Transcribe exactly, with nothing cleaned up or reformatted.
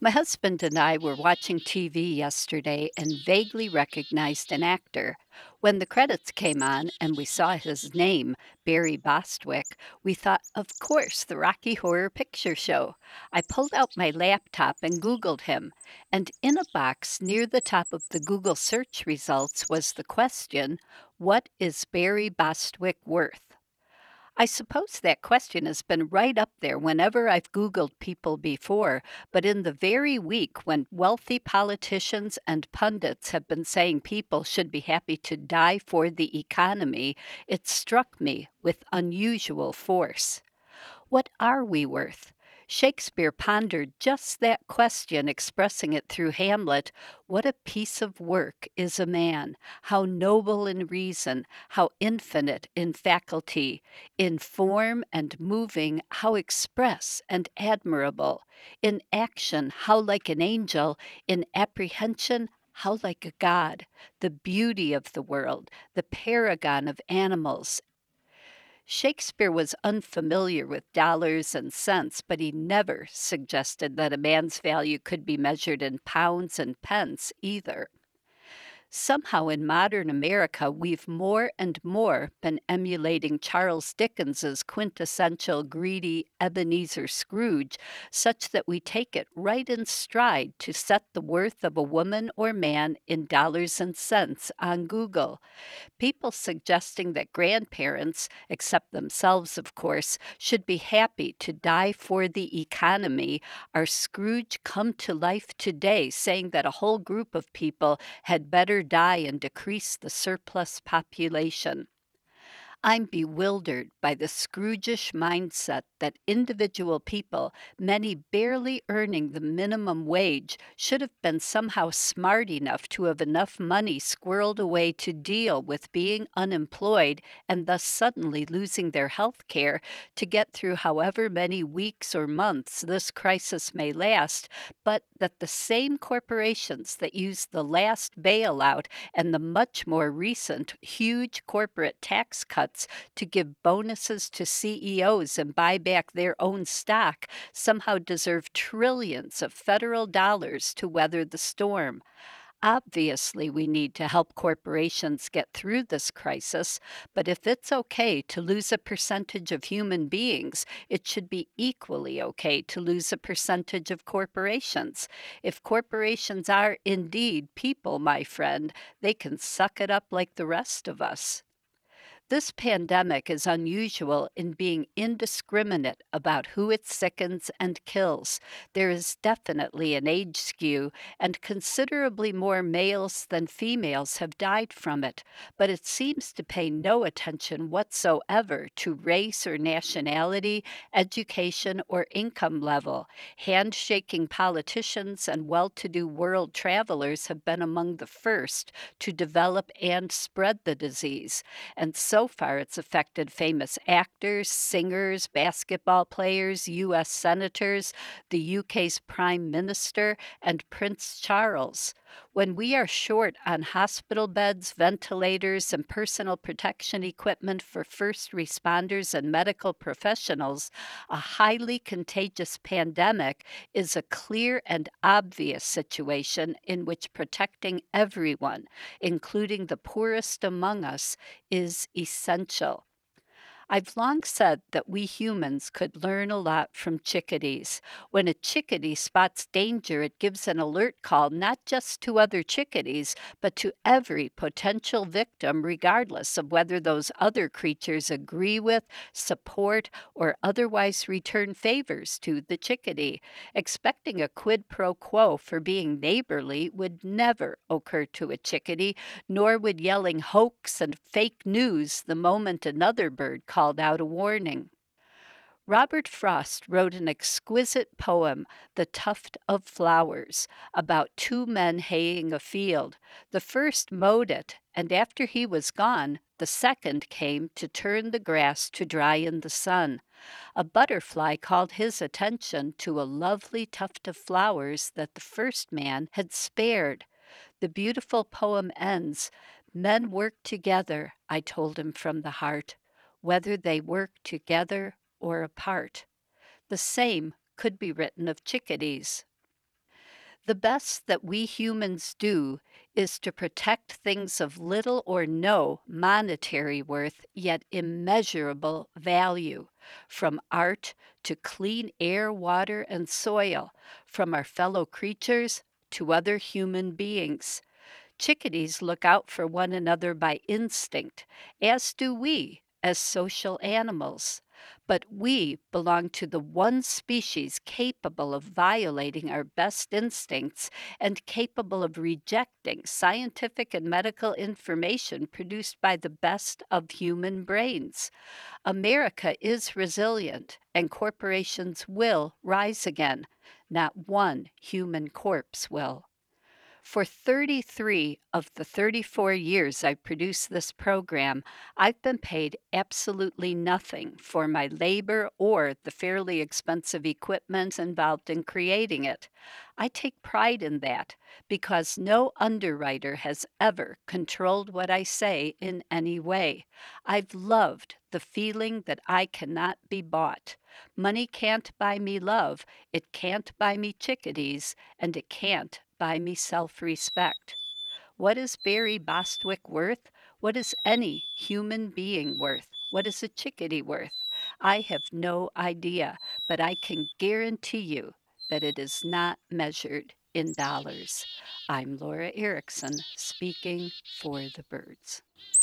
My husband and I were watching T V yesterday and vaguely recognized an actor. When the credits came on and we saw his name, Barry Bostwick, we thought, of course, the Rocky Horror Picture Show. I pulled out my laptop and Googled him, and in a box near the top of the Google search results was the question, what is Barry Bostwick worth? I suppose that question has been right up there whenever I've Googled people before, but in the very week when wealthy politicians and pundits have been saying people should be happy to die for the economy, it struck me with unusual force. What are we worth? Shakespeare pondered just that question, expressing it through Hamlet. What a piece of work is a man! How noble in reason, how infinite in faculty, in form and moving, how express and admirable, in action, how like an angel, in apprehension, how like a god, the beauty of the world, the paragon of animals. Shakespeare was unfamiliar with dollars and cents, but he never suggested that a man's value could be measured in pounds and pence either. Somehow in modern America, we've more and more been emulating Charles Dickens's quintessential greedy Ebenezer Scrooge, such that we take it right in stride to set the worth of a woman or man in dollars and cents on Google. People suggesting that grandparents, except themselves of course, should be happy to die for the economy are Scrooge come to life today, saying that a whole group of people had better die and decrease the surplus population. I'm bewildered by the Scroogish mindset that individual people, many barely earning the minimum wage, should have been somehow smart enough to have enough money squirreled away to deal with being unemployed and thus suddenly losing their health care to get through however many weeks or months this crisis may last, but that the same corporations that used the last bailout and the much more recent huge corporate tax cuts to give bonuses to C E Os and buy back their own stock somehow deserve trillions of federal dollars to weather the storm. Obviously, we need to help corporations get through this crisis, but if it's okay to lose a percentage of human beings, it should be equally okay to lose a percentage of corporations. If corporations are indeed people, my friend, they can suck it up like the rest of us. This pandemic is unusual in being indiscriminate about who it sickens and kills. There is definitely an age skew, and considerably more males than females have died from it, but it seems to pay no attention whatsoever to race or nationality, education, or income level. Handshaking politicians and well to do world travelers have been among the first to develop and spread the disease. And so far, it's affected famous actors, singers, basketball players, U S senators, the U K's prime minister, and Prince Charles. When we are short on hospital beds, ventilators, and personal protection equipment for first responders and medical professionals, a highly contagious pandemic is a clear and obvious situation in which protecting everyone, including the poorest among us, is essential. I've long said that we humans could learn a lot from chickadees. When a chickadee spots danger, it gives an alert call not just to other chickadees, but to every potential victim, regardless of whether those other creatures agree with, support, or otherwise return favors to the chickadee. Expecting a quid pro quo for being neighborly would never occur to a chickadee, nor would yelling hoax and fake news the moment another bird called out a warning. Robert Frost wrote an exquisite poem, The Tuft of Flowers, about two men haying a field. The first mowed it, and after he was gone, the second came to turn the grass to dry in the sun. A butterfly called his attention to a lovely tuft of flowers that the first man had spared. The beautiful poem ends, Men work together, I told him from the heart, whether they work together or apart. The same could be written of chickadees. The best that we humans do is to protect things of little or no monetary worth, yet immeasurable value, from art to clean air, water, and soil, from our fellow creatures to other human beings. Chickadees look out for one another by instinct, as do we as social animals. But we belong to the one species capable of violating our best instincts and capable of rejecting scientific and medical information produced by the best of human brains. America is resilient, and corporations will rise again. Not one human corpse will. For thirty-three of the thirty-four years I've produced this program, I've been paid absolutely nothing for my labor or the fairly expensive equipment involved in creating it. I take pride in that because no underwriter has ever controlled what I say in any way. I've loved the feeling that I cannot be bought. Money can't buy me love, it can't buy me chickadees, and it can't buy me self respect. What is Barry Bostwick worth? What is any human being worth? What is a chickadee worth? I have no idea, but I can guarantee you that it is not measured in dollars. I'm Laura Erickson, speaking for the birds.